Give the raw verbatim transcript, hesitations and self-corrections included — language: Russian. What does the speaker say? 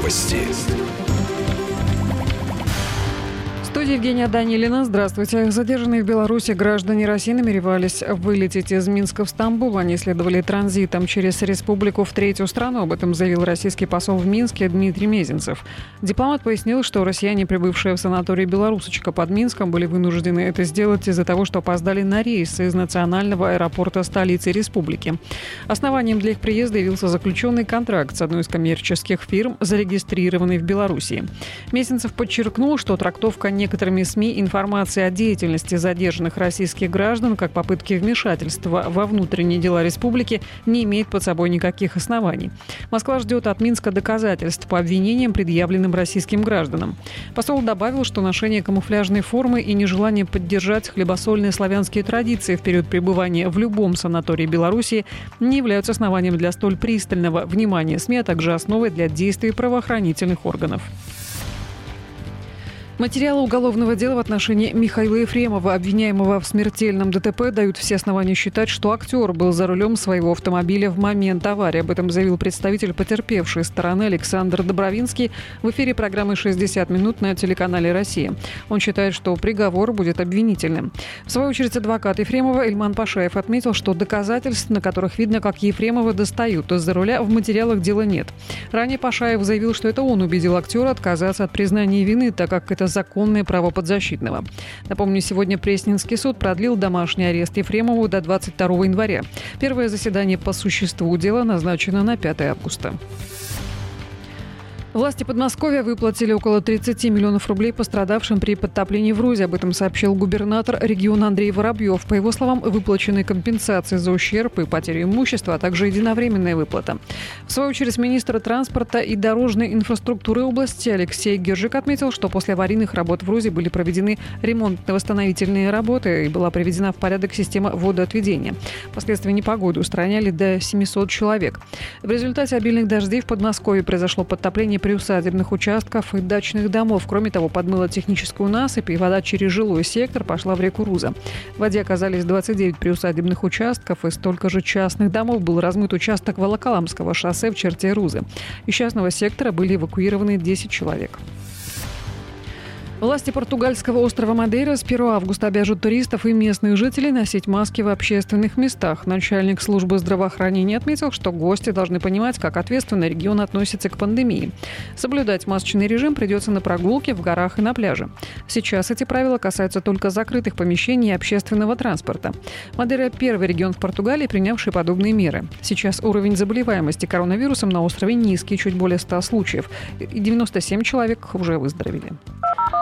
Новости. В студии Евгения Данилина. Здравствуйте. Задержанные в Беларуси граждане России намеревались вылететь из Минска в Стамбул. Они следовали транзитом через республику в третью страну. Об этом заявил российский посол в Минске Дмитрий Мезенцев. Дипломат пояснил, что россияне, прибывшие в санаторий «Белорусочка» под Минском, были вынуждены это сделать из-за того, что опоздали на рейс из национального аэропорта столицы республики. Основанием для их приезда явился заключенный контракт с одной из коммерческих фирм, зарегистрированной в Беларуси. Мезенцев подчеркнул, что трактовка некоторыми СМИ информации о деятельности задержанных российских граждан как попытки вмешательства во внутренние дела республики не имеет под собой никаких оснований. Москва ждет от Минска доказательств по обвинениям, предъявленным российским гражданам. Посол добавил, что ношение камуфляжной формы и нежелание поддержать хлебосольные славянские традиции в период пребывания в любом санатории Беларуси не являются основанием для столь пристального внимания СМИ, а также основой для действий правоохранительных органов. Материалы уголовного дела в отношении Михаила Ефремова, обвиняемого в смертельном ДТП, дают все основания считать, что актер был за рулем своего автомобиля в момент аварии. Об этом заявил представитель потерпевшей стороны Александр Добровинский в эфире программы «шестьдесят минут» на телеканале «Россия». Он считает, что приговор будет обвинительным. В свою очередь, адвокат Ефремова Ильман Пашаев отметил, что доказательств, на которых видно, как Ефремова достают из-за руля, в материалах дела нет. Ранее Пашаев заявил, что это он убедил актера отказаться от признания вины, так как это законное право подзащитного. Напомню, сегодня Пресненский суд продлил домашний арест Ефремову до двадцать второго января. Первое заседание по существу дела назначено на пятое августа. Власти Подмосковья выплатили около тридцати миллионов рублей пострадавшим при подтоплении в Рузе. Об этом сообщил губернатор региона Андрей Воробьев. По его словам, выплачены компенсации за ущерб и потерю имущества, а также единовременная выплата. В свою очередь, министр транспорта и дорожной инфраструктуры области Алексей Гержик отметил, что после аварийных работ в Рузе были проведены ремонтно-восстановительные работы и была приведена в порядок система водоотведения. Последствия непогоды устраняли до семисот человек. В результате обильных дождей в Подмосковье произошло подтопление приусадебных участков и дачных домов. Кроме того, подмыло техническую насыпь, и вода через жилой сектор пошла в реку Руза. В воде оказались двадцать девять приусадебных участков, и столько же частных домов. Был размыт участок Волоколамского шоссе в черте Рузы. Из частного сектора были эвакуированы десять человек. Власти португальского острова Мадейра с первого августа обяжут туристов и местных жителей носить маски в общественных местах. Начальник службы здравоохранения отметил, что гости должны понимать, как ответственно регион относится к пандемии. Соблюдать масочный режим придется на прогулке, в горах и на пляже. Сейчас эти правила касаются только закрытых помещений и общественного транспорта. Мадейра – первый регион в Португалии, принявший подобные меры. Сейчас уровень заболеваемости коронавирусом на острове низкий, чуть более ста случаев, и девяносто семь человек уже выздоровели.